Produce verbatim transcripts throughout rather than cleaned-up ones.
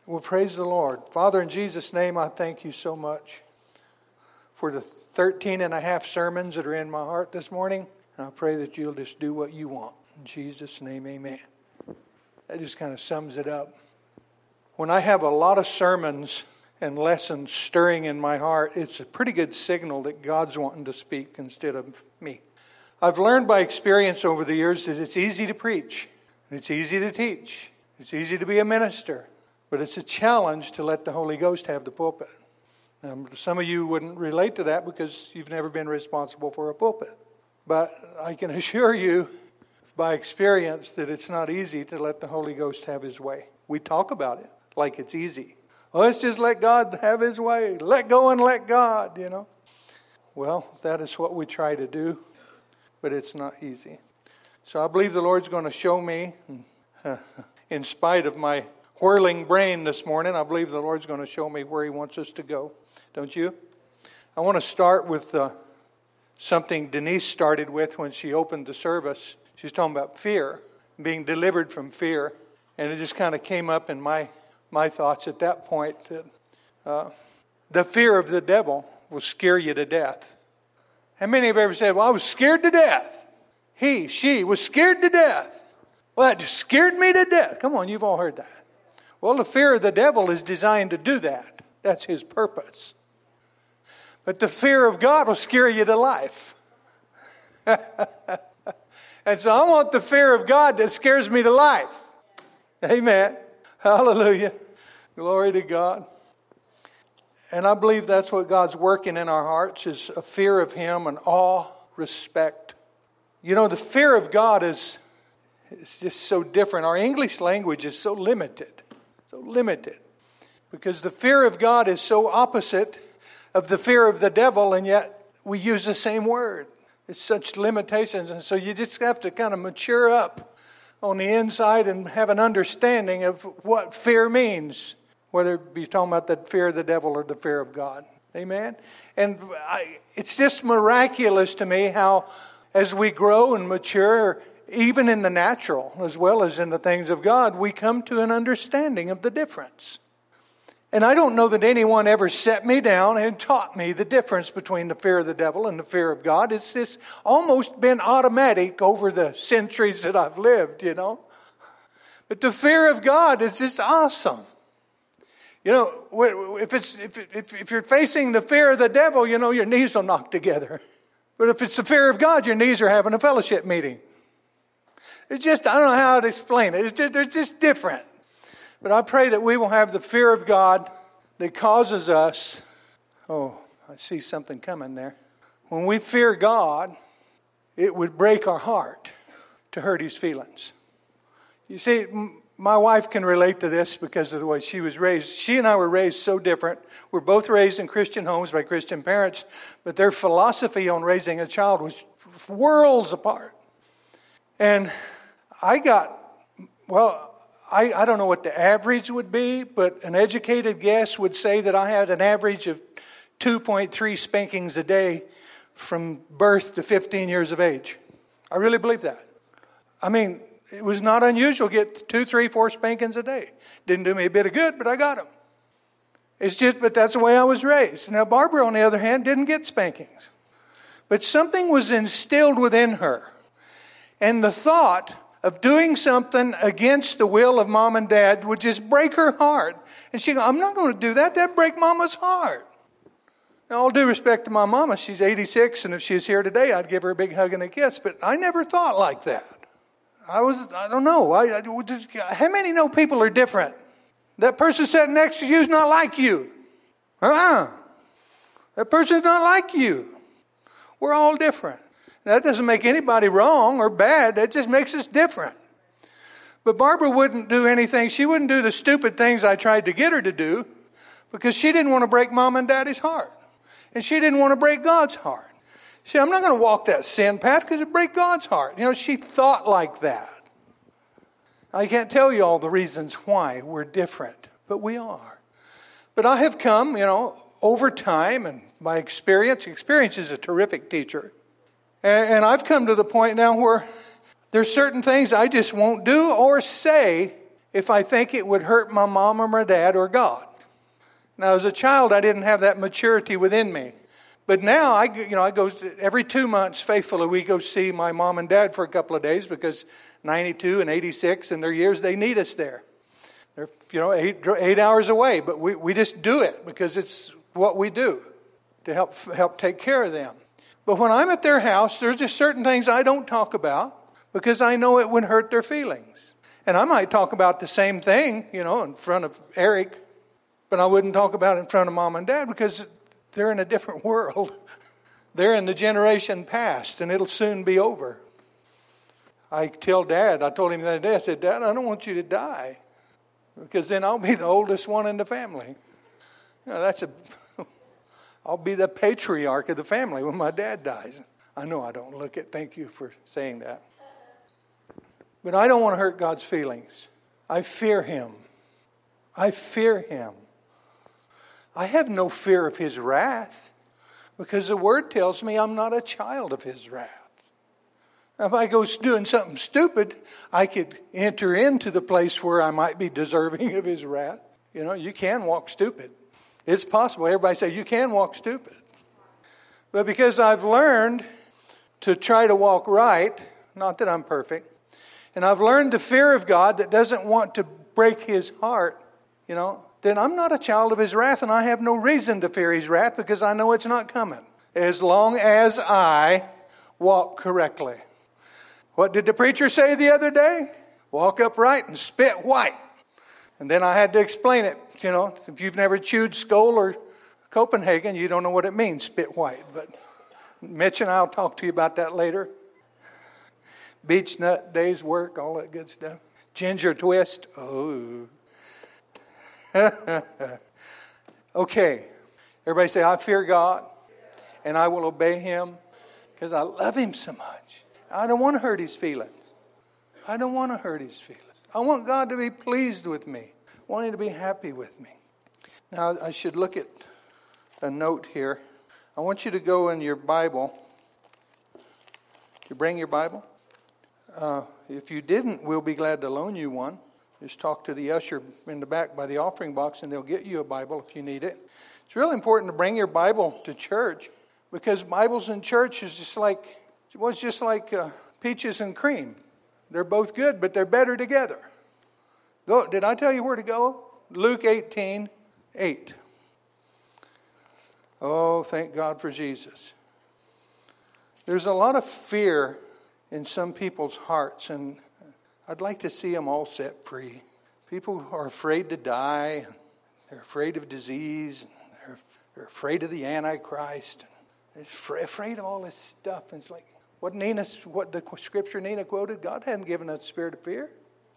Well, praise the Lord. Father, in Jesus' name, I thank you so much for the thirteen and a half sermons that are in my heart this morning. And I pray that you'll just do what you want. In Jesus' name, amen. That just kind of sums it up. When I have a lot of sermons and lessons stirring in my heart, it's a pretty good signal that God's wanting to speak instead of me. I've learned by experience over the years that it's easy to preach. It's easy to teach. It's easy to be a minister. But it's a challenge to let the Holy Ghost have the pulpit. Now, some of you wouldn't relate to that because you've never been responsible for a pulpit. But I can assure you by experience that it's not easy to let the Holy Ghost have His way. We talk about it like it's easy. Well, let's just let God have His way. Let go and let God, you know. Well, that is what we try to do, but it's not easy. So I believe the Lord's going to show me, uh, in spite of my whirling brain this morning, I believe the Lord's going to show me where He wants us to go. Don't you? I want to start with uh, something Denise started with when she opened the service. She's talking about fear, being delivered from fear. And it just kind of came up in my, my thoughts at that point that uh, the fear of the devil will scare you to death. How many have ever said, well, I was scared to death? He, she was scared to death. Well, that just scared me to death. Come on, you've all heard that. Well, the fear of the devil is designed to do that. That's his purpose. But the fear of God will scare you to life. And so I want the fear of God that scares me to life. Amen. Hallelujah. Glory to God. And I believe that's what God's working in our hearts, is a fear of Him and awe, respect. You know, the fear of God is, is just so different. Our English language is so limited. So limited. Because the fear of God is so opposite of the fear of the devil, and yet we use the same word. It's such limitations. And so you just have to kind of mature up on the inside and have an understanding of what fear means. Whether it be talking about the fear of the devil or the fear of God. Amen? And I, it's just miraculous to me how as we grow and mature, even in the natural as well as in the things of God, we come to an understanding of the difference. And I don't know that anyone ever set me down and taught me the difference between the fear of the devil and the fear of God. It's just almost been automatic over the centuries that I've lived, you know. But the fear of God is just awesome. You know, if it's if, if if you're facing the fear of the devil, you know, your knees will knock together. But if it's the fear of God, your knees are having a fellowship meeting. It's just, I don't know how to explain it. It's just, they're just different. But I pray that we will have the fear of God that causes us, oh, I see something coming there. When we fear God, it would break our heart to hurt His feelings. You see, my wife can relate to this because of the way she was raised. She and I were raised so different. We're both raised in Christian homes by Christian parents, but their philosophy on raising a child was worlds apart. And I got, well, I, I don't know what the average would be, but an educated guess would say that I had an average of two point three spankings a day from birth to fifteen years of age. I really believe that. I mean, it was not unusual to get two, three, four spankings a day. Didn't do me a bit of good, but I got them. It's just, but that's the way I was raised. Now, Barbara, on the other hand, didn't get spankings. But something was instilled within her. And the thought of doing something against the will of mom and dad would just break her heart. And she go, I'm not going to do that. That'd break mama's heart. Now, all due respect to my mama, she's eighty-six, and if she's here today, I'd give her a big hug and a kiss. But I never thought like that. I was, I don't know. I, I, how many know people are different? That person sitting next to you is not like you. Uh-uh. That person's not like you. We're all different. That doesn't make anybody wrong or bad. That just makes us different. But Barbara wouldn't do anything. She wouldn't do the stupid things I tried to get her to do because she didn't want to break mom and daddy's heart. And she didn't want to break God's heart. See, I'm not going to walk that sin path because it breaks God's heart. You know, she thought like that. I can't tell you all the reasons why we're different, but we are. But I have come, you know, over time and by experience. Experience is a terrific teacher. And, and I've come to the point now where there's certain things I just won't do or say if I think it would hurt my mom or my dad or God. Now, as a child, I didn't have that maturity within me. But now, I, you know, I go every two months faithfully. We go see my mom and dad for a couple of days because ninety-two and eighty-six in their years, they need us there. They're, you know, eight, eight hours away. But we, we just do it because it's what we do to help help take care of them. But when I'm at their house, there's just certain things I don't talk about because I know it would hurt their feelings. And I might talk about the same thing, you know, in front of Eric, but I wouldn't talk about it in front of mom and dad because they're in a different world. They're in the generation past, and it'll soon be over. I tell Dad, I told him the other day, I said, Dad, I don't want you to die because then I'll be the oldest one in the family. You know, that's a, I'll be the patriarch of the family when my dad dies. I know I don't look it. Thank you for saying that. But I don't want to hurt God's feelings. I fear Him. I fear Him. I have no fear of His wrath because the Word tells me I'm not a child of His wrath. Now, if I go doing something stupid, I could enter into the place where I might be deserving of His wrath. You know, you can walk stupid. It's possible. Everybody say, you can walk stupid. But because I've learned to try to walk right, not that I'm perfect, and I've learned the fear of God that doesn't want to break His heart, you know, then I'm not a child of His wrath, and I have no reason to fear His wrath because I know it's not coming. As long as I walk correctly. What did the preacher say the other day? Walk upright and spit white. And then I had to explain it. You know, if you've never chewed Skoal or Copenhagen, you don't know what it means, spit white. But Mitch and I will talk to you about that later. Beech nut, day's work, all that good stuff. Ginger twist. Oh. Okay. Everybody say, I fear God and I will obey Him because I love Him so much. I don't want to hurt His feelings. I don't want to hurt His feelings. I want God to be pleased with me. I want Him to be happy with me. Now, I should look at a note here. I want you to go in your Bible. Did you bring your Bible? Uh, if you didn't, we'll be glad to loan you one. Just talk to the usher in the back by the offering box and they'll get you a Bible if you need it. It's really important to bring your Bible to church because Bibles in church is just like, well, it's just like uh, peaches and cream. They're both good, but they're better together. Go. Did I tell you where to go? Luke eighteen eight. Oh, thank God for Jesus. There's a lot of fear in some people's hearts, and I'd like to see them all set free. People are afraid to die. They're afraid of disease. They're, they're afraid of the Antichrist. They're afraid of all this stuff. And it's like, what Nina, what the scripture Nina quoted, God hadn't given us a spirit of fear.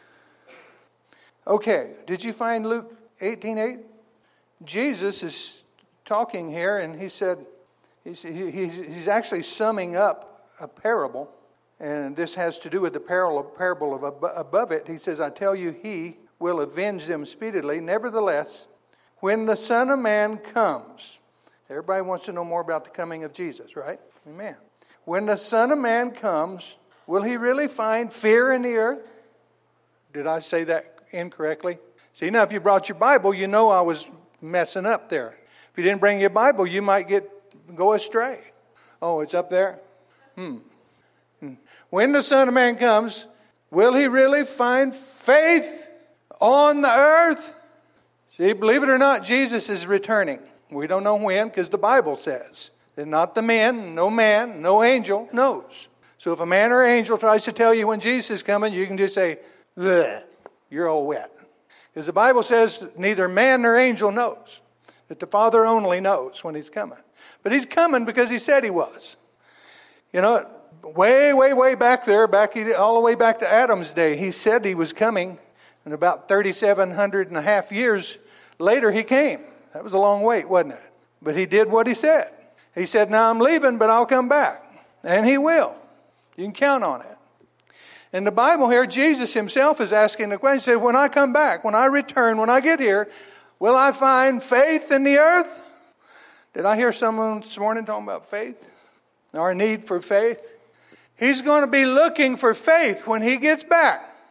Okay, did you find Luke eighteen eight? Jesus is talking here, and he said, he's, he's, he's actually summing up a parable. And this has to do with the parable, parable of above it. He says, I tell you, He will avenge them speedily. Nevertheless, when the Son of Man comes. Everybody wants to know more about the coming of Jesus, right? Amen. When the Son of Man comes, will He really find fear in the earth? Did I say that incorrectly? See, now if you brought your Bible, you know I was messing up there. If you didn't bring your Bible, you might get go astray. Oh, it's up there? Hmm. When the Son of Man comes, will He really find faith on the earth? See, believe it or not, Jesus is returning. We don't know when because the Bible says that not the men, no man, no angel knows. So if a man or angel tries to tell you when Jesus is coming, you can just say, bleh, you're all wet. Because the Bible says neither man nor angel knows. That the Father only knows when He's coming. But He's coming because He said He was. You know, way, way, way back there, back all the way back to Adam's day, He said He was coming. And about thirty-seven hundred and a half years later, He came. That was a long wait, wasn't it? But He did what He said. He said, now I'm leaving, but I'll come back. And He will. You can count on it. In the Bible here, Jesus Himself is asking the question. He said, when I come back, when I return, when I get here, will I find faith in the earth? Did I hear someone this morning talking about faith? Our need for faith? He's going to be looking for faith when He gets back.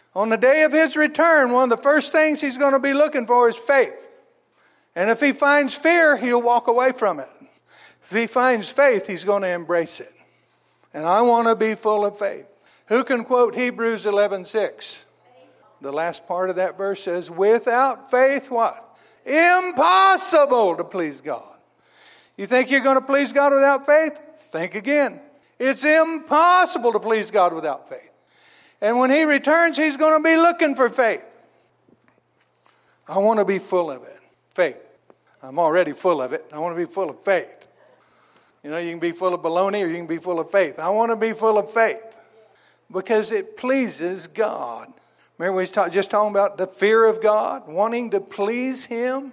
On the day of his return, one of the first things he's going to be looking for is faith. And if he finds fear, he'll walk away from it. If he finds faith, he's going to embrace it. And I want to be full of faith. Who can quote Hebrews eleven six? The last part of that verse says, without faith, what? Impossible to please God. You think you're going to please God without faith? Think again. It's impossible to please God without faith. And when he returns, he's going to be looking for faith. I want to be full of it. Faith. I'm already full of it. I want to be full of faith. You know, you can be full of baloney or you can be full of faith. I want to be full of faith because it pleases God. Remember we was just talking about the fear of God, wanting to please him?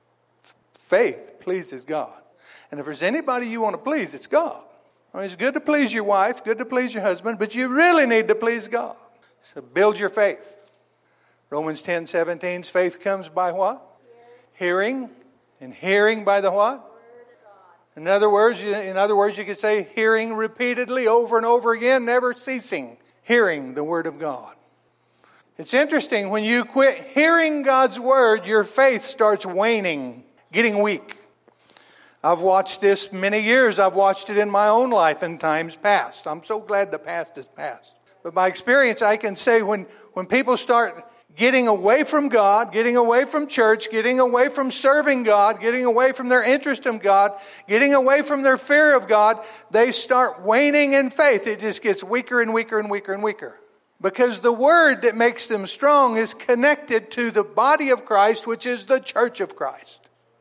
Faith pleases God. And if there's anybody you want to please, it's God. I mean, it's good to please your wife, good to please your husband, but you really need to please God. So build your faith. Romans ten seventeen, faith comes by what? Hearing. Hearing. And hearing by the what? In other words, in other words, you could say hearing repeatedly over and over again, never ceasing. Hearing the Word of God. It's interesting, when you quit hearing God's Word, your faith starts waning, getting weak. I've watched this many years. I've watched it in my own life in times past. I'm so glad the past is past. But by experience, I can say when, when people start getting away from God, getting away from church, getting away from serving God, getting away from their interest in God, getting away from their fear of God, they start waning in faith. It just gets weaker and weaker and weaker and weaker. Because the word that makes them strong is connected to the body of Christ, which is the church of Christ.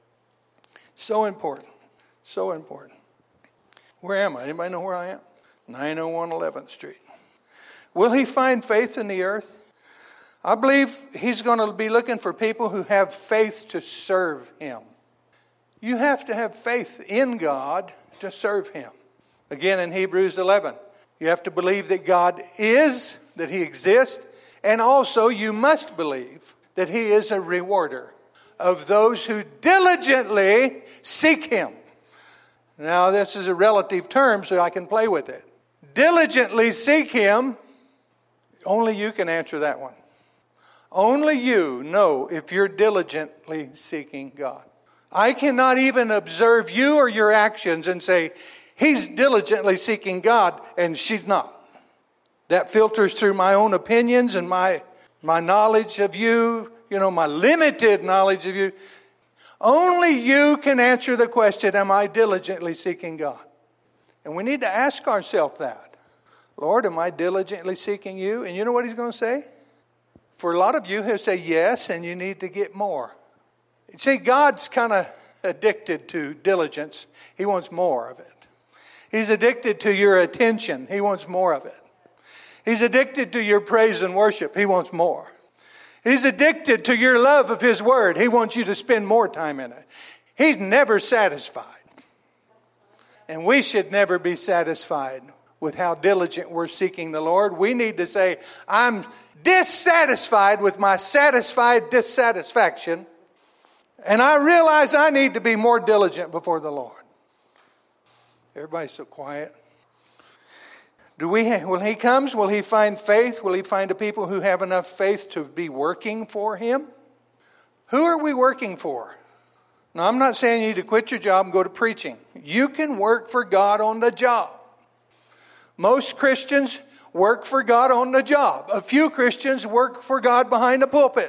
So important. So important. Where am I? Anybody know where I am? nine oh one eleventh Street. Will he find faith in the earth? I believe he's going to be looking for people who have faith to serve him. You have to have faith in God to serve him. Again, in Hebrews eleven, you have to believe that God is, that he exists, and also you must believe that he is a rewarder of those who diligently seek him. Now, this is a relative term, so I can play with it. Diligently seek him. Only you can answer that one. Only you know if you're diligently seeking God. I cannot even observe you or your actions and say, he's diligently seeking God, and she's not. That filters through my own opinions and my, my knowledge of you, you know, my limited knowledge of you. Only you can answer the question, am I diligently seeking God? And we need to ask ourselves that. Lord, am I diligently seeking you? And you know what he's going to say? For a lot of you, he'll say yes, and you need to get more. See, God's kind of addicted to diligence. He wants more of it. He's addicted to your attention. He wants more of it. He's addicted to your praise and worship. He wants more. He's addicted to your love of his word. He wants you to spend more time in it. He's never satisfied. And we should never be satisfied with how diligent we're seeking the Lord. We need to say, I'm dissatisfied with my satisfied dissatisfaction. And I realize I need to be more diligent before the Lord. Everybody's so quiet. Do we? When he comes, will he find faith? Will he find a people who have enough faith to be working for him? Who are we working for? Now, I'm not saying you need to quit your job and go to preaching. You can work for God on the job. Most Christians work for God on the job. A few Christians work for God behind the pulpit.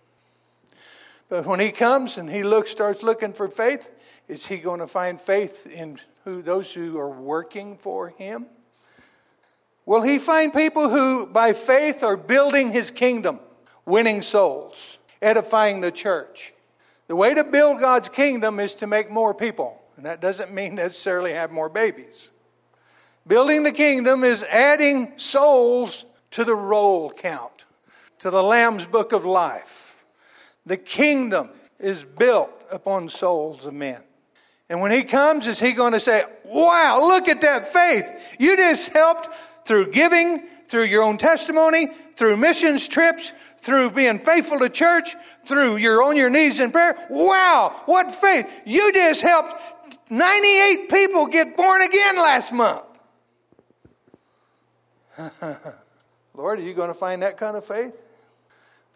But when he comes and he looks, starts looking for faith, is he going to find faith in who those who are working for him? Will he find people who, by faith, are building his kingdom, winning souls, edifying the church? The way to build God's kingdom is to make more people. And that doesn't mean necessarily have more babies. Building the kingdom is adding souls to the roll count, to the Lamb's book of life. The kingdom is built upon souls of men. And when he comes, is he going to say, wow, look at that faith. You just helped through giving, through your own testimony, through missions trips, through being faithful to church, through you're on your knees in prayer. Wow, what faith. You just helped ninety-eight people get born again last month. Lord, are you going to find that kind of faith?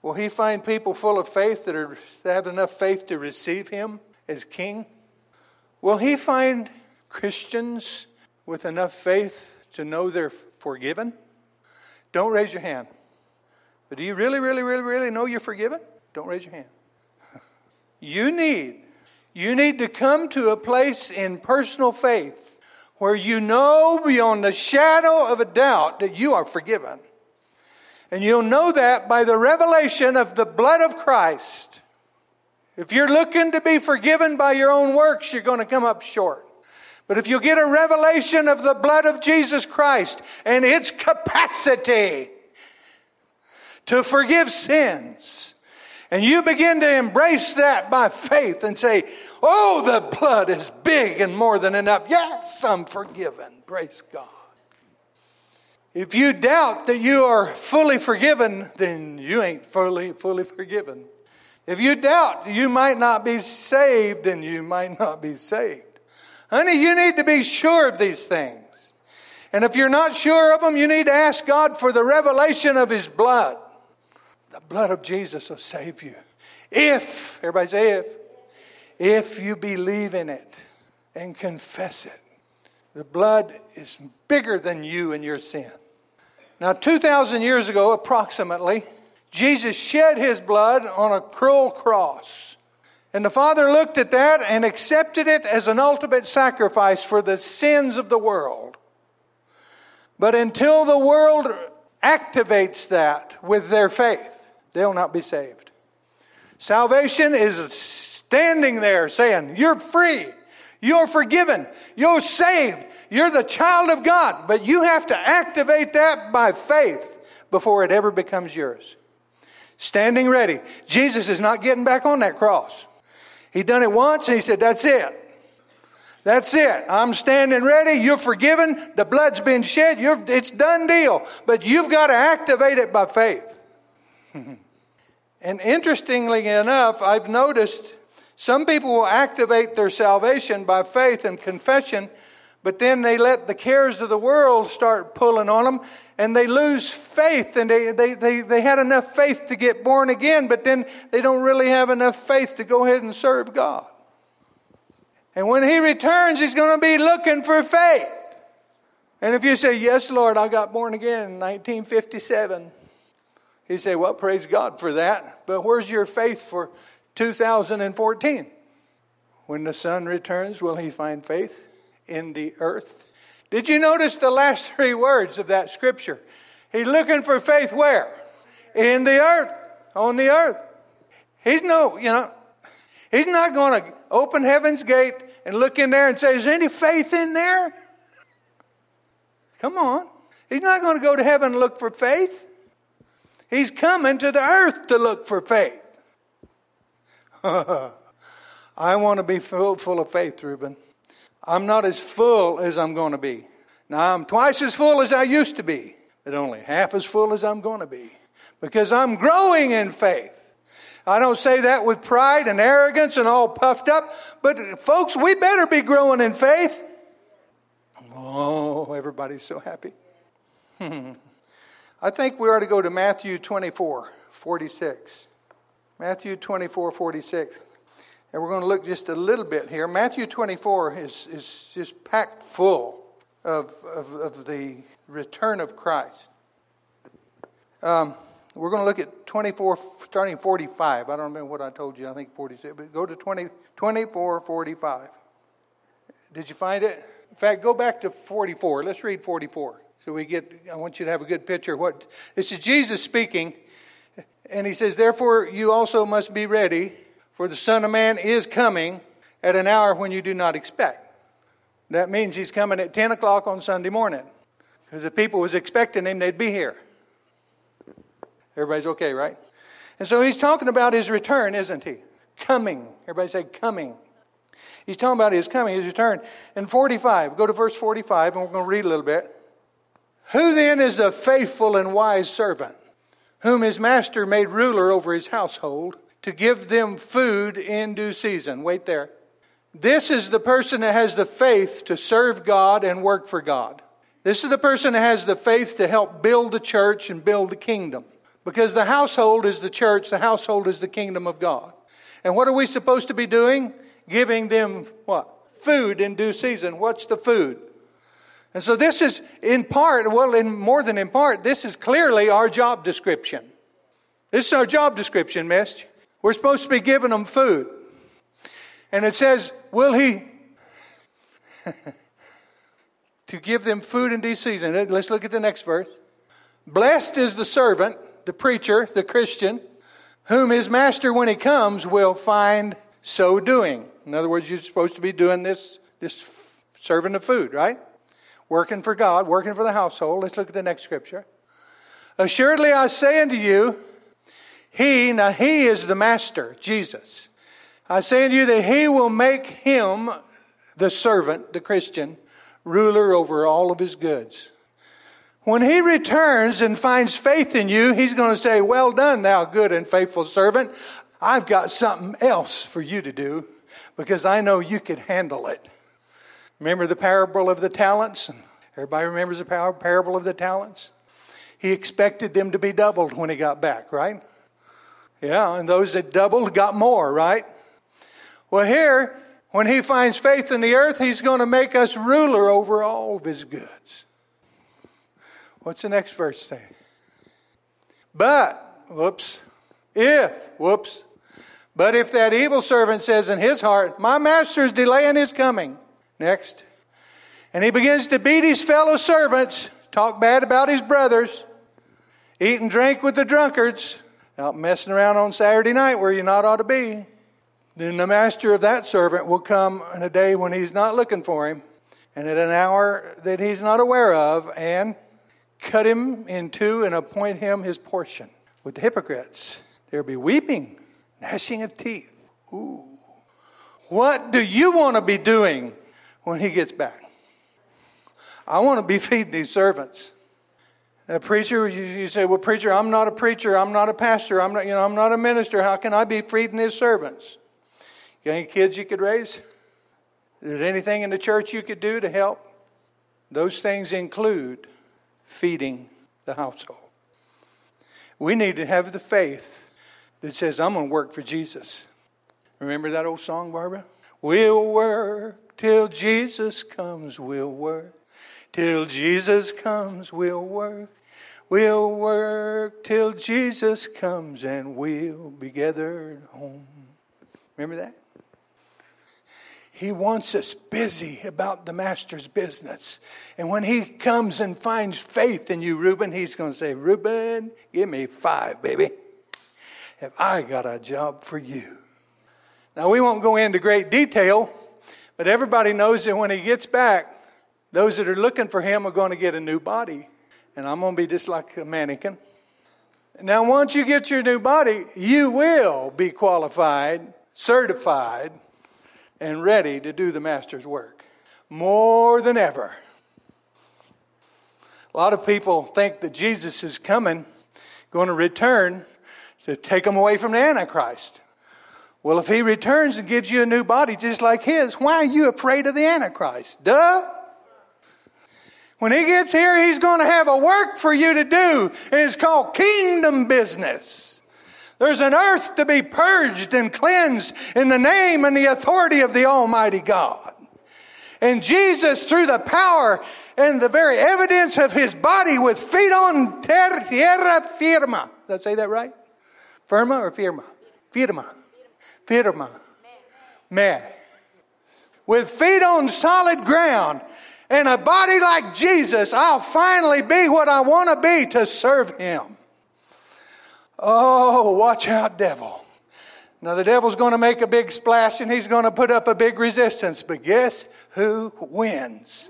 Will He find people full of faith that, are, that have enough faith to receive Him as King? Will He find Christians with enough faith to know they're forgiven? Don't raise your hand. But do you really, really, really, really know you're forgiven? Don't raise your hand. You need, you need to come to a place in personal faith where you know beyond the shadow of a doubt that you are forgiven. And you'll know that by the revelation of the blood of Christ. If you're looking to be forgiven by your own works, you're going to come up short. But if you get a revelation of the blood of Jesus Christ and its capacity to forgive sins, and you begin to embrace that by faith and say, oh, the blood is big and more than enough. Yes, I'm forgiven. Praise God. If you doubt that you are fully forgiven, then you ain't fully, fully forgiven. If you doubt you might not be saved, then you might not be saved. Honey, you need to be sure of these things. And if you're not sure of them, you need to ask God for the revelation of His blood. The blood of Jesus will save you. If, everybody say if, if you believe in it and confess it. The blood is bigger than you and your sin. Now, two thousand years ago, approximately, Jesus shed His blood on a cruel cross. And the Father looked at that and accepted it as an ultimate sacrifice for the sins of the world. But until the world activates that with their faith, they'll not be saved. Salvation is standing there saying, you're free, you're forgiven, you're saved, you're the child of God. But you have to activate that by faith before it ever becomes yours. Standing ready. Jesus is not getting back on that cross. He done it once and He said, that's it. That's it. I'm standing ready. You're forgiven. The blood's been shed. You're, it's done deal. But you've got to activate it by faith. And interestingly enough, I've noticed some people will activate their salvation by faith and confession, but then they let the cares of the world start pulling on them, and they lose faith. And they, they, they, they had enough faith to get born again, but then they don't really have enough faith to go ahead and serve God. And when He returns, He's going to be looking for faith. And if you say, yes, Lord, I got born again in nineteen fifty-seven. He say, well, praise God for that. But where's your faith for two thousand fourteen? When the Son returns, will He find faith in the earth? Did you notice the last three words of that scripture? He's looking for faith where? In the earth. On the earth. He's no, you know, He's not going to open heaven's gate and look in there and say, is there any faith in there? Come on. He's not going to go to heaven and look for faith. He's coming to the earth to look for faith. I want to be full, full of faith, Reuben. I'm not as full as I'm going to be. Now, I'm twice as full as I used to be, but only half as full as I'm going to be. Because I'm growing in faith. I don't say that with pride and arrogance and all puffed up, but folks, we better be growing in faith. Oh, everybody's so happy. I think we ought to go to Matthew twenty-four, forty-six. Matthew twenty-four, forty-six. And we're going to look just a little bit here. Matthew twenty-four is, is just packed full of, of, of the return of Christ. Um, we're going to look at twenty-four, starting forty-five. I don't remember what I told you. I think forty-six. But go to twenty, twenty-four, forty-five. Did you find it? In fact, go back to forty-four. Let's read forty-four. So we get, I want you to have a good picture of what, this is Jesus speaking. And He says, therefore you also must be ready, for the Son of Man is coming at an hour when you do not expect. That means He's coming at ten o'clock on Sunday morning. Because if people was expecting Him, they'd be here. Everybody's okay, right? And so He's talking about His return, isn't He? Coming. Everybody say coming. He's talking about His coming, His return. In forty-five, go to verse forty-five, and we're going to read a little bit. Who then is a faithful and wise servant, whom his master made ruler over his household, to give them food in due season? Wait there. This is the person that has the faith to serve God and work for God. This is the person that has the faith to help build the church and build the kingdom. Because the household is the church, the household is the kingdom of God. And what are we supposed to be doing? Giving them what? Food in due season. What's the food? And so this is in part, well, in more than in part, this is clearly our job description. This is our job description, Miss. We're supposed to be giving them food. And it says, will he... to give them food in due season. Let's look at the next verse. Blessed is the servant, the preacher, the Christian, whom his master when he comes will find so doing. In other words, you're supposed to be doing this, this serving of food, right? Working for God, working for the household. Let's look at the next scripture. Assuredly I say unto you, he, now he is the master, Jesus. I say unto you that he will make him, the servant, the Christian, ruler over all of his goods. When he returns and finds faith in you, he's going to say, well done, thou good and faithful servant. I've got something else for you to do because I know you could handle it. Remember the parable of the talents? Everybody remembers the parable of the talents? He expected them to be doubled when he got back, right? Yeah, and those that doubled got more, right? Well, here, when he finds faith in the earth, he's going to make us ruler over all of his goods. What's the next verse say? But, whoops, if, whoops, but if that evil servant says in his heart, my master is delaying his coming. Next. And he begins to beat his fellow servants, talk bad about his brothers, eat and drink with the drunkards, out messing around on Saturday night where you not ought to be. Then the master of that servant will come in a day when he's not looking for him, and at an hour that he's not aware of, and cut him in two and appoint him his portion. With the hypocrites, there will be weeping, gnashing of teeth. Ooh. What do you want to be doing when he gets back? I want to be feeding these servants. A preacher, you, you say, well, preacher, I'm not a preacher. I'm not a pastor. I'm not, you know, I'm not a minister. How can I be feeding his servants? You got any kids you could raise? Is there anything in the church you could do to help? Those things include feeding the household. We need to have the faith that says, I'm going to work for Jesus. Remember that old song, Barbara? We'll work till Jesus comes, we'll work. Till Jesus comes, we'll work. We'll work till Jesus comes and we'll be gathered home. Remember that? He wants us busy about the master's business. And when he comes and finds faith in you, Reuben, he's going to say, Reuben, give me five, baby. Have I got a job for you? Now, we won't go into great detail, but everybody knows that when he gets back, those that are looking for him are going to get a new body. And I'm going to be just like a mannequin. Now, once you get your new body, you will be qualified, certified, and ready to do the master's work. More than ever. A lot of people think that Jesus is coming, going to return to take them away from the Antichrist. Well, if he returns and gives you a new body just like his, why are you afraid of the Antichrist? Duh! When he gets here, he's going to have a work for you to do. And it's called kingdom business. There's an earth to be purged and cleansed in the name and the authority of the Almighty God. And Jesus, through the power and the very evidence of his body with feet on ter- tierra firma. Did I say that right? Firma or firma? Firma. Firma. Me. With feet on solid ground. And a body like Jesus, I'll finally be what I want to be to serve him. Oh, watch out, devil. Now, the devil's going to make a big splash and he's going to put up a big resistance. But guess who wins?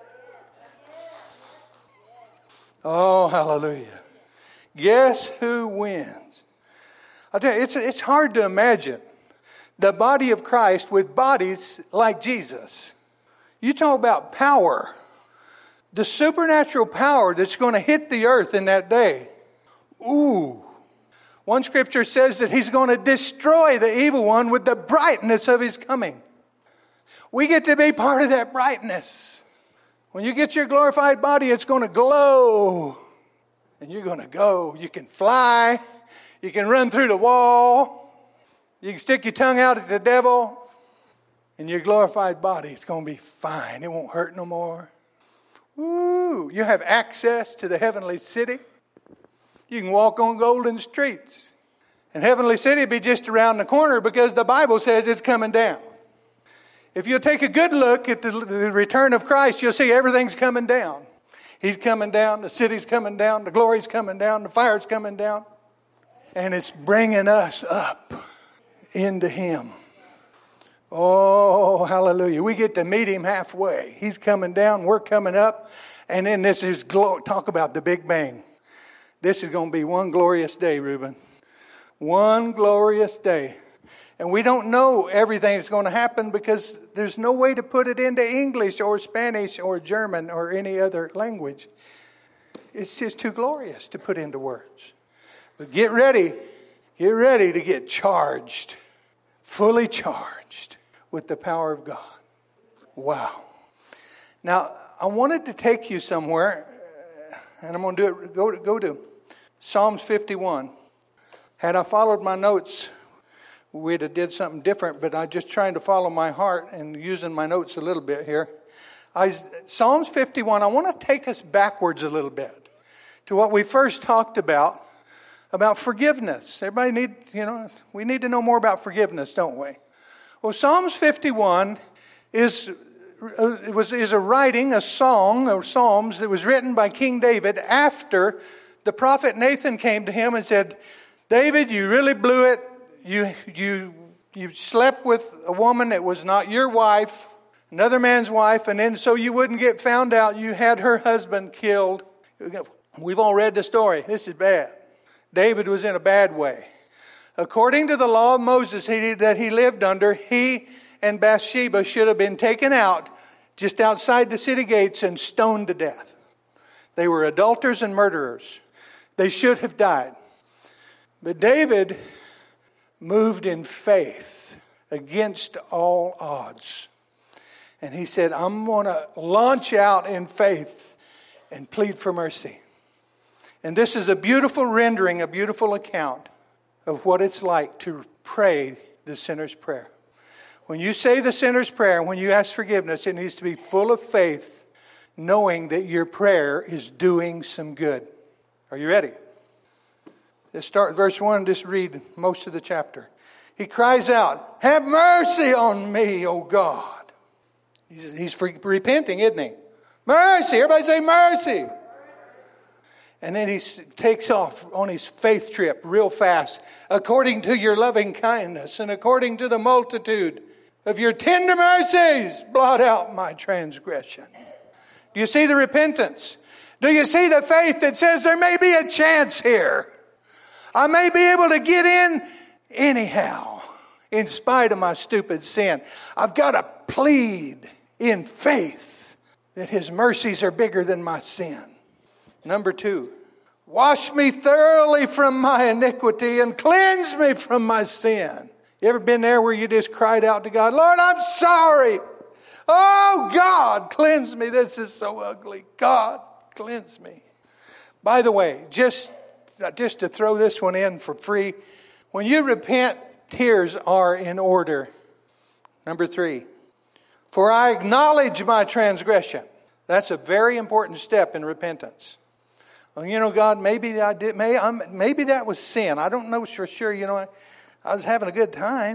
Oh, hallelujah. Guess who wins? I'll tell you, it's, it's hard to imagine the body of Christ with bodies like Jesus. You talk about power. The supernatural power that's going to hit the earth in that day. Ooh. One scripture says that he's going to destroy the evil one with the brightness of his coming. We get to be part of that brightness. When you get your glorified body, it's going to glow. And you're going to go. You can fly. You can run through the wall. You can stick your tongue out at the devil. And your glorified body is going to be fine. It won't hurt no more. Woo! You have access to the heavenly city. You can walk on golden streets. And heavenly city will be just around the corner because the Bible says it's coming down. If you'll take a good look at the, the return of Christ, you'll see everything's coming down. He's coming down. The city's coming down. The glory's coming down. The fire's coming down. And it's bringing us up into Him. Oh, hallelujah. We get to meet Him halfway. He's coming down. We're coming up. And then this is, glo- talk about the Big Bang. This is going to be one glorious day, Reuben. One glorious day. And we don't know everything that's going to happen because there's no way to put it into English or Spanish or German or any other language. It's just too glorious to put into words. But get ready. Get ready to get charged. Fully charged with the power of God. Wow. Now, I wanted to take you somewhere, and I'm going to do it. Go to, go to Psalms fifty-one. Had I followed my notes, we'd have did something different, but I'm just trying to follow my heart and using my notes a little bit here. I, Psalms fifty-one, I want to take us backwards a little bit to what we first talked about, about forgiveness. Everybody need, you know, we need to know more about forgiveness, don't we? Well, Psalms fifty-one is, it was, is a writing, a song, or Psalms that was written by King David after the prophet Nathan came to him and said, David, you really blew it. You you you slept with a woman that was not your wife, another man's wife, and then so you wouldn't get found out, you had her husband killed. We've all read the story. This is bad. David was in a bad way. According to the law of Moses he, that he lived under, he and Bathsheba should have been taken out just outside the city gates and stoned to death. They were adulterers and murderers. They should have died. But David moved in faith against all odds. And he said, I'm going to launch out in faith and plead for mercy. And this is a beautiful rendering, a beautiful account of what it's like to pray the sinner's prayer. When you say the sinner's prayer, when you ask forgiveness, it needs to be full of faith, knowing that your prayer is doing some good. Are you ready? Let's start with verse one and just read most of the chapter. He cries out, have mercy on me, O God. He's, he's for, repenting, isn't he? Mercy. Everybody say mercy. And then he takes off on his faith trip real fast. According to your loving kindness and according to the multitude of your tender mercies, blot out my transgression. Do you see the repentance? Do you see the faith that says there may be a chance here? I may be able to get in anyhow, in spite of my stupid sin. I've got to plead in faith that His mercies are bigger than my sin. Number two, wash me thoroughly from my iniquity and cleanse me from my sin. You ever been there where you just cried out to God, Lord, I'm sorry. Oh, God, cleanse me. This is so ugly. God, cleanse me. By the way, just Just to throw this one in for free. When you repent, tears are in order. Number three. For I acknowledge my transgression. That's a very important step in repentance. Well, you know, God, maybe I did. Maybe, I'm, maybe that was sin. I don't know for sure. You know, I, I was having a good time.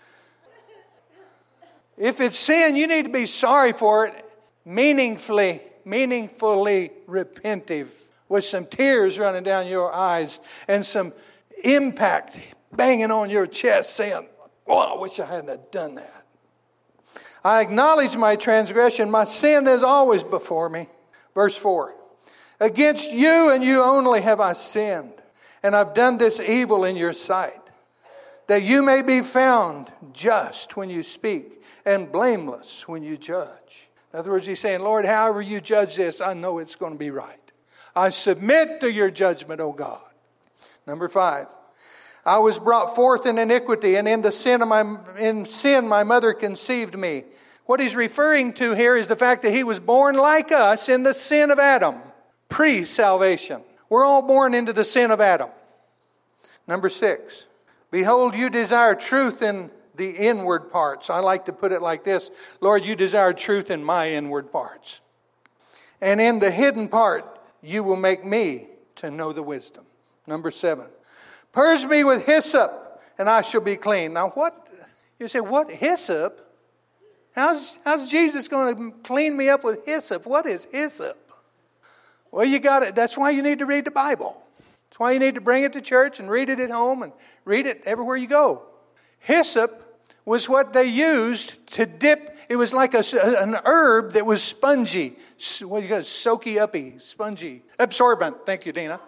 If it's sin, you need to be sorry for it. Meaningfully, meaningfully repentive. With some tears running down your eyes and some impact banging on your chest saying, oh, I wish I hadn't have done that. I acknowledge my transgression. My sin is always before me. Verse four. Against you and you only have I sinned, and I've done this evil in your sight, that you may be found just when you speak and blameless when you judge. In other words, he's saying, Lord, however you judge this, I know it's going to be right. I submit to your judgment, O God. Number five. I was brought forth in iniquity, and in the sin of my in sin my mother conceived me. What he's referring to here is the fact that he was born like us in the sin of Adam, pre-salvation. We're all born into the sin of Adam. Number six, behold, you desire truth in the inward parts. I like to put it like this. Lord, you desire truth in my inward parts. And in the hidden part, you will make me to know the wisdom. Number seven, purge me with hyssop, and I shall be clean. Now what? You say, what? Hyssop? How's, how's Jesus going to clean me up with hyssop? What is hyssop? Well, you got it. That's why you need to read the Bible. That's why you need to bring it to church and read it at home and read it everywhere you go. Hyssop was what they used to dip. It was like a, an herb that was spongy. What do you got? Soaky uppy, spongy, absorbent. Thank you, Dina.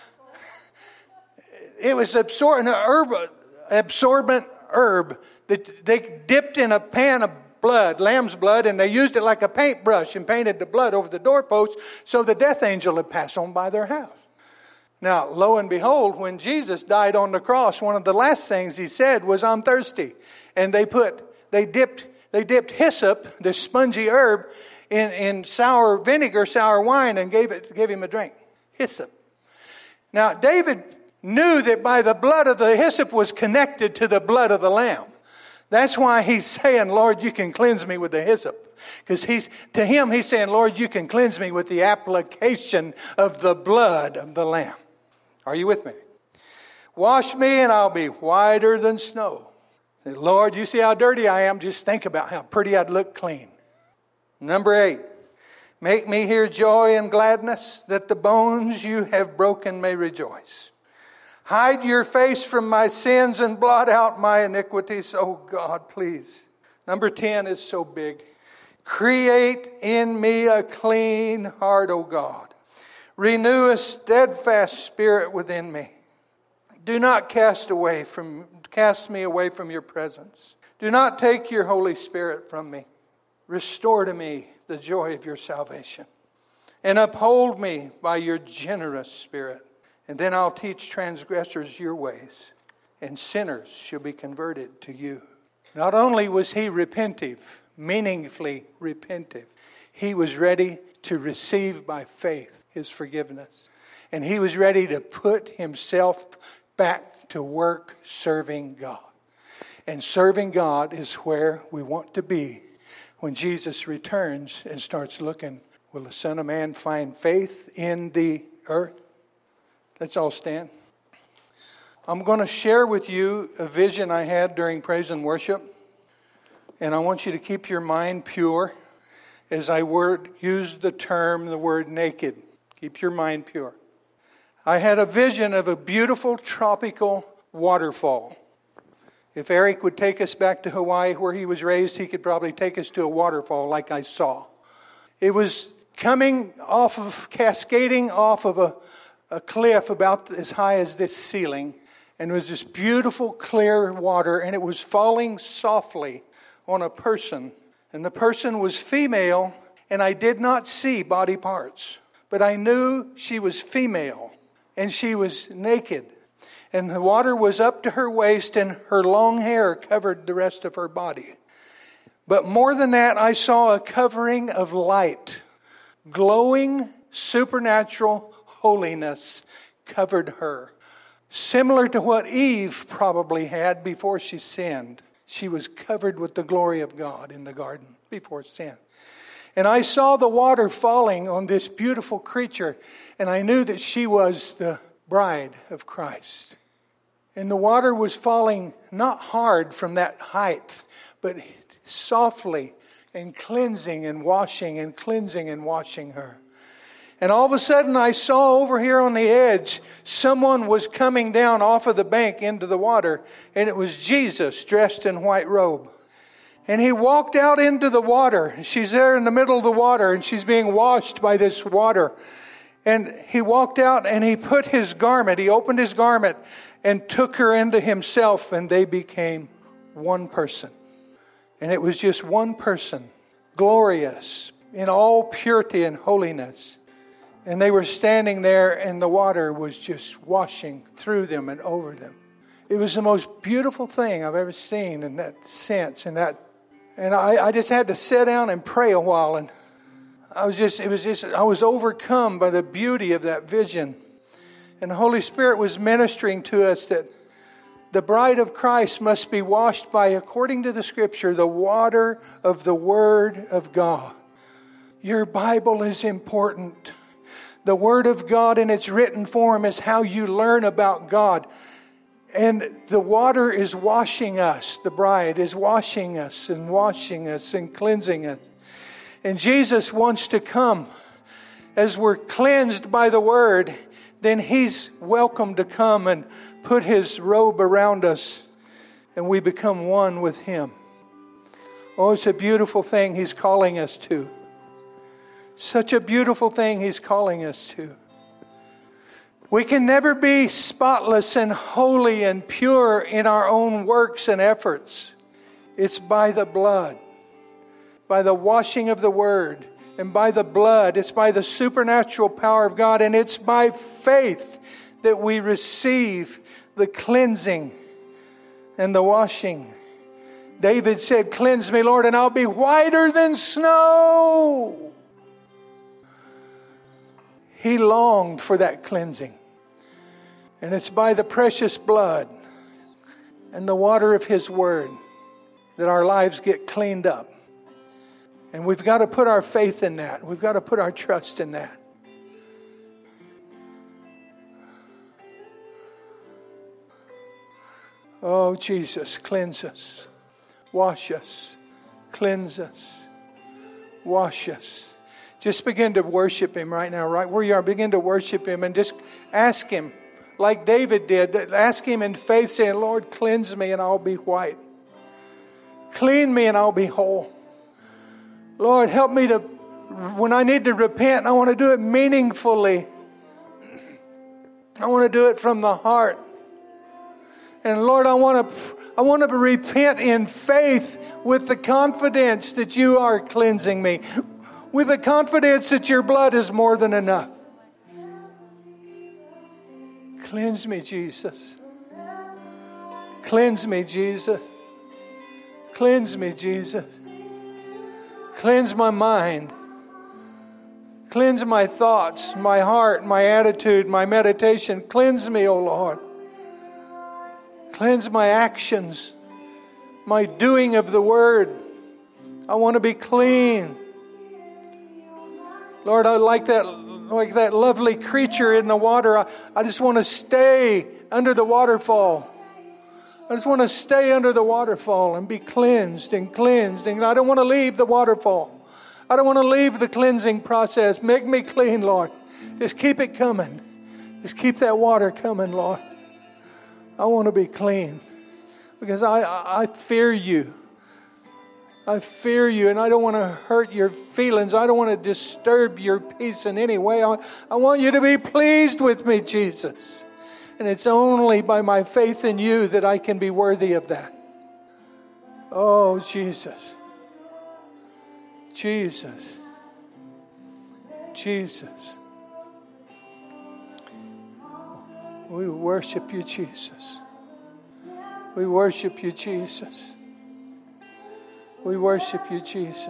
It was absor- an herb, absorbent herb that they dipped in a pan of blood, lamb's blood, and they used it like a paintbrush and painted the blood over the doorpost so the death angel would pass on by their house. Now, lo and behold, when Jesus died on the cross, one of the last things he said was, I'm thirsty. And they put, they dipped, they dipped hyssop, this spongy herb, in, in sour vinegar, sour wine, and gave it, gave him a drink. Hyssop. Now, David knew that by the blood of the hyssop was connected to the blood of the lamb. That's why he's saying, Lord, you can cleanse me with the hyssop. Because he's to him, he's saying, Lord, you can cleanse me with the application of the blood of the lamb. Are you with me? Wash me and I'll be whiter than snow. Lord, you see how dirty I am? Just think about how pretty I'd look clean. Number eight, make me hear joy and gladness, that the bones you have broken may rejoice. Hide your face from my sins and blot out my iniquities. Oh God, please. Number ten is so big. Create in me a clean heart, O God. Renew a steadfast spirit within me. Do not cast away from cast me away from your presence. Do not take your Holy Spirit from me. Restore to me the joy of your salvation. And uphold me by your generous spirit. And then I'll teach transgressors your ways, and sinners shall be converted to you. Not only was he repentive, meaningfully repentive, he was ready to receive by faith his forgiveness. And he was ready to put himself back to work serving God. And serving God is where we want to be when Jesus returns and starts looking, will the Son of Man find faith in the earth? Let's all stand. I'm going to share with you a vision I had during praise and worship. And I want you to keep your mind pure as I word, use the term, the word naked. Keep your mind pure. I had a vision of a beautiful tropical waterfall. If Eric would take us back to Hawaii where he was raised, he could probably take us to a waterfall like I saw. It was coming off of, cascading off of a, a cliff about as high as this ceiling. And it was this beautiful clear water, and it was falling softly on a person. And the person was female, and I did not see body parts. But I knew she was female, and she was naked. And the water was up to her waist, and her long hair covered the rest of her body. But more than that, I saw a covering of light. Glowing, supernatural holiness covered her. Similar to what Eve probably had before she sinned. She was covered with the glory of God in the garden before sin. And I saw the water falling on this beautiful creature, and I knew that she was the bride of Christ. And the water was falling not hard from that height, but softly and cleansing and washing and cleansing and washing her. And all of a sudden I saw over here on the edge, someone was coming down off of the bank into the water, and it was Jesus dressed in white robe. And he walked out into the water. She's there in the middle of the water, and she's being washed by this water. And he walked out and he put his garment, he opened his garment and took her into himself, and they became one person. And it was just one person, glorious in all purity and holiness. And they were standing there, and the water was just washing through them and over them. It was the most beautiful thing I've ever seen in that sense. And that, and I, I just had to sit down and pray a while. And I was just, it was just, I was overcome by the beauty of that vision. And the Holy Spirit was ministering to us that the bride of Christ must be washed by, according to the Scripture, the water of the Word of God. Your Bible is important. The Word of God in its written form is how you learn about God. And the water is washing us. The bride is washing us and washing us and cleansing us. And Jesus wants to come. As we're cleansed by the Word, then He's welcome to come and put His robe around us, and we become one with Him. Oh, it's a beautiful thing He's calling us to. Such a beautiful thing He's calling us to. We can never be spotless and holy and pure in our own works and efforts. It's by the blood, by the washing of the Word, and by the blood. It's by the supernatural power of God, and it's by faith that we receive the cleansing and the washing. David said, "Cleanse me, Lord, and I'll be whiter than snow." He longed for that cleansing. And it's by the precious blood and the water of His Word that our lives get cleaned up. And we've got to put our faith in that. We've got to put our trust in that. Oh, Jesus, cleanse us. Wash us. Cleanse us. Wash us. Just begin to worship Him right now, right where you are. Begin to worship Him and just ask Him, like David did. Ask Him in faith, saying, "Lord, cleanse me and I'll be white. Clean me and I'll be whole. Lord, help me to, when I need to repent, I want to do it meaningfully. I want to do it from the heart. And Lord, I want to, I want to repent in faith with the confidence that You are cleansing me. With the confidence that Your blood is more than enough. Cleanse me, Jesus. Cleanse me, Jesus. Cleanse me, Jesus. Cleanse my mind. Cleanse my thoughts, my heart, my attitude, my meditation. Cleanse me, O Lord. Cleanse my actions, my doing of the Word. I want to be clean. Lord, I like that, like that lovely creature in the water. I, I just want to stay under the waterfall. I just want to stay under the waterfall and be cleansed and cleansed. And I don't want to leave the waterfall. I don't want to leave the cleansing process. Make me clean, Lord. Just keep it coming. Just keep that water coming, Lord. I want to be clean because I, I, I fear You. I fear You, and I don't want to hurt Your feelings. I don't want to disturb Your peace in any way. I, I want You to be pleased with me, Jesus. And it's only by my faith in You that I can be worthy of that. Oh, Jesus. Jesus. Jesus. We worship You, Jesus. We worship You, Jesus. We worship You, Jesus.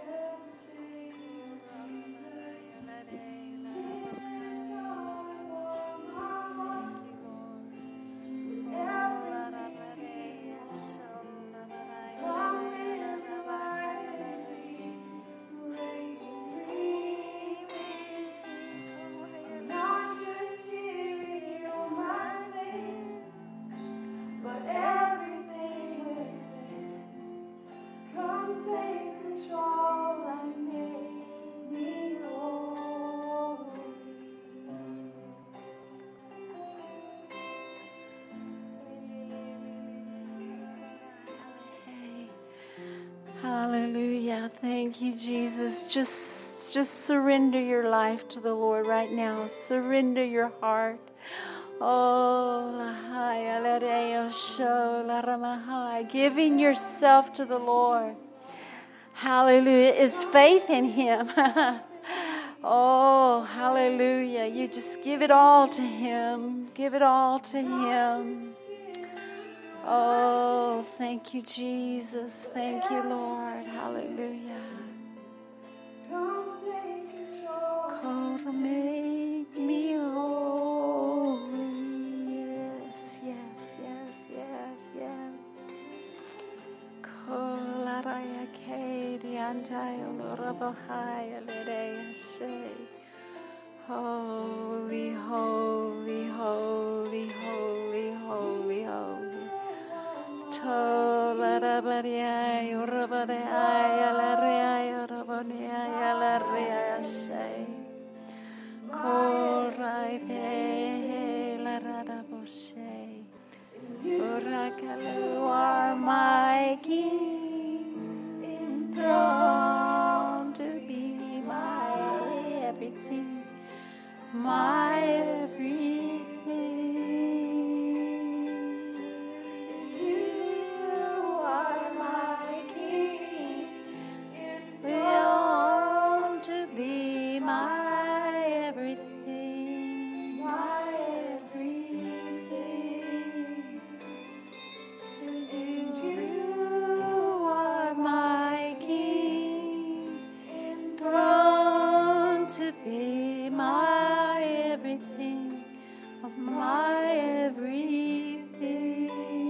Hallelujah. Thank You, Jesus. Just, just surrender your life to the Lord right now. Surrender your heart. Oh, giving yourself to the Lord. Hallelujah. Is faith in Him. Oh, hallelujah. You just give it all to Him. Give it all to Him. Oh, thank You, Jesus. Thank You, Lord. Hallelujah. Come make me whole. Holy, holy, holy, holy, holy, holy. Tolarabaria, Yorabaria, Laria, Yorabaria, Laria, say. Korai, Laradaboshe. Urakalu are my King, enthroned to be my everything. My everything, you are my King, enthroned to be my everything, my everything. You are my King, enthroned to be my everything, of my everything.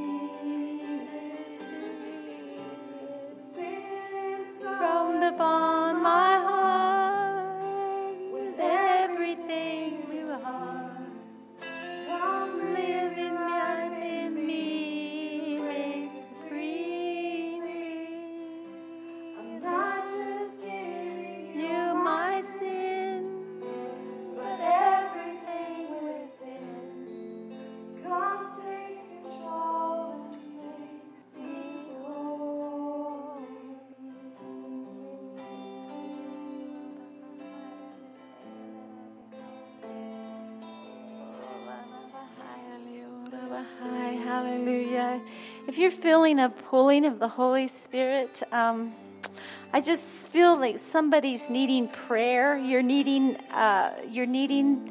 From upon my heart, with everything you are, come live in me, reign supremely. I'm not just giving you my sin, but everything within. Come take control and make me whole. Hallelujah. If you're feeling a pulling of the Holy Spirit, um, I just feel like somebody's needing prayer. You're needing, uh, you're needing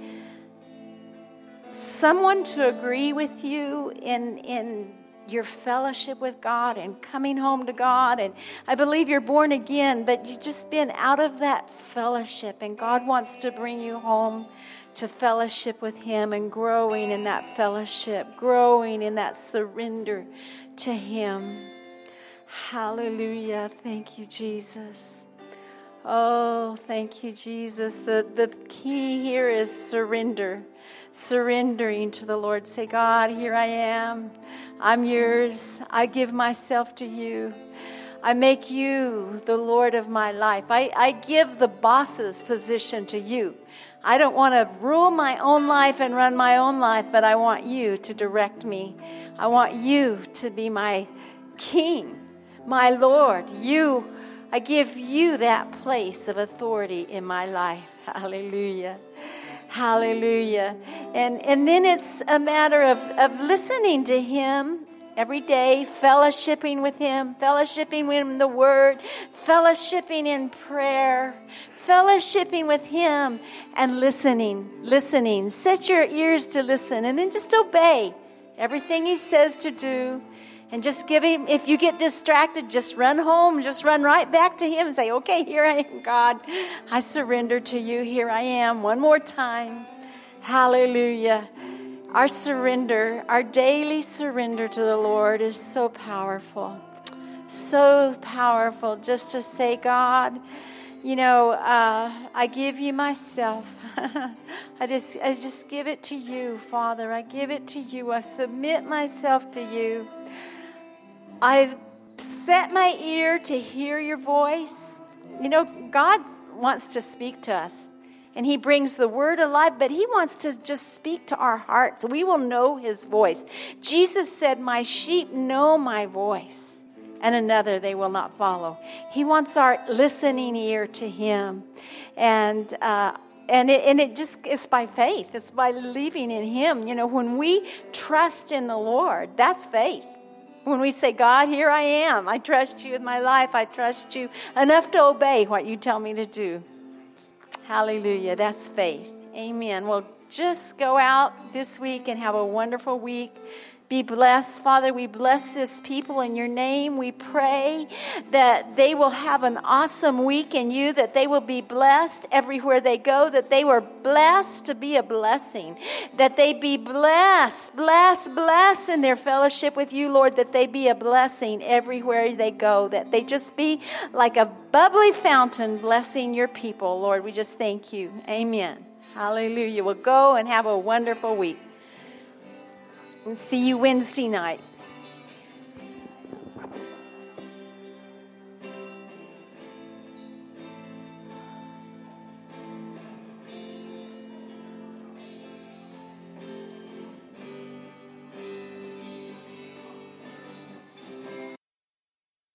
someone to agree with you in in your fellowship with God and coming home to God. And I believe you're born again, but you've just been out of that fellowship, and God wants to bring you home to fellowship with Him and growing in that fellowship, growing in that surrender to Him. Hallelujah. Thank you, Jesus. Oh, thank you, Jesus. The, the key here is surrender. Surrendering to the Lord. Say, God, here I am. I'm yours. I give myself to you. I make you the Lord of my life. I, I give the boss's position to you. I don't want to rule my own life and run my own life, but I want you to direct me. I want you to be my King, my Lord. You, I give you that place of authority in my life. Hallelujah. Hallelujah. And and then it's a matter of, of listening to Him every day, fellowshipping with Him, fellowshipping with Him in the Word, fellowshipping in prayer, fellowshipping with Him, and listening, listening. Set your ears to listen, and then just obey everything He says to do. And just give Him, if you get distracted, just run home, just run right back to Him and say, okay, here I am, God. I surrender to you. Here I am. One more time. Hallelujah. Our surrender, our daily surrender to the Lord is so powerful. So powerful just to say, God, you know, uh, I give you myself. I just, I just give it to you, Father. I give it to you. I submit myself to you. I set my ear to hear your voice. You know, God wants to speak to us, and He brings the word alive, but He wants to just speak to our hearts. We will know His voice. Jesus said, my sheep know my voice, and another they will not follow. He wants our listening ear to Him. And, uh, and it, and it just, it's by faith. It's by believing in Him. You know, when we trust in the Lord, that's faith. When we say, God, here I am. I trust you with my life. I trust you enough to obey what you tell me to do. Hallelujah. That's faith. Amen. Well, just go out this week and have a wonderful week. be blessed. Father, we bless this people in your name. We pray that they will have an awesome week in you, that they will be blessed everywhere they go, that they were blessed to be a blessing, that they be blessed, blessed, blessed in their fellowship with you, Lord, that they be a blessing everywhere they go, that they just be like a bubbly fountain blessing your people. Lord, we just thank you. Amen. Hallelujah. Well, go and have a wonderful week. And see you Wednesday night.